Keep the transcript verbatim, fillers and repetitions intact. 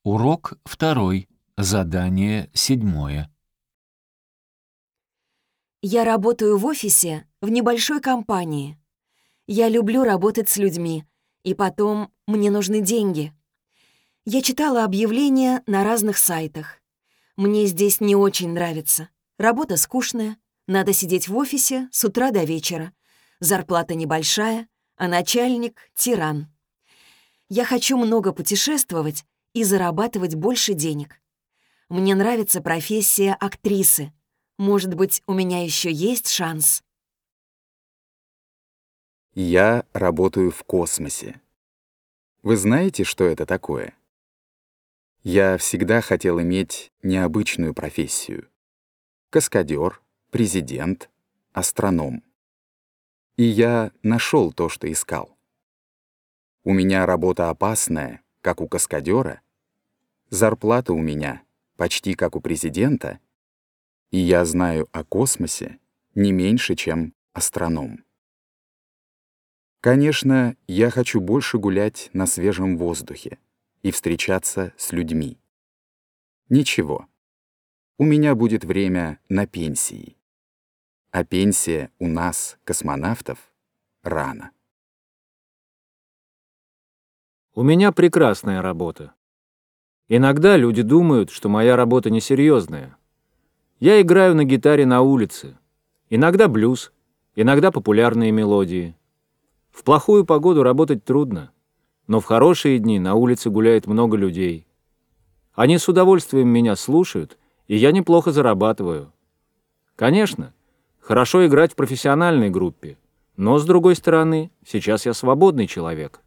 Урок второй. Задание седьмое. Я работаю в офисе в небольшой компании. Я люблю работать с людьми, и потом мне нужны деньги. Я читала объявления на разных сайтах. Мне здесь не очень нравится. Работа скучная, надо сидеть в офисе с утра до вечера. Зарплата небольшая, а начальник — тиран. Я хочу много путешествовать и зарабатывать больше денег. Мне нравится профессия актрисы. Может быть, у меня еще есть шанс. Я работаю в космосе. Вы знаете, что это такое? Я всегда хотел иметь необычную профессию. Каскадер, президент, астроном. И я нашел то, что искал. У меня работа опасная, как у каскадера. Зарплата у меня почти как у президента. И я знаю о космосе не меньше, чем астроном. Конечно, я хочу больше гулять на свежем воздухе и встречаться с людьми. Ничего, у меня будет время на пенсии. А пенсия у нас, космонавтов, рано. У меня прекрасная работа. Иногда люди думают, что моя работа несерьезная. Я играю на гитаре на улице. Иногда блюз, иногда популярные мелодии. В плохую погоду работать трудно, но в хорошие дни на улице гуляет много людей. Они с удовольствием меня слушают, и я неплохо зарабатываю. Конечно, хорошо играть в профессиональной группе, но, с другой стороны, сейчас я свободный человек.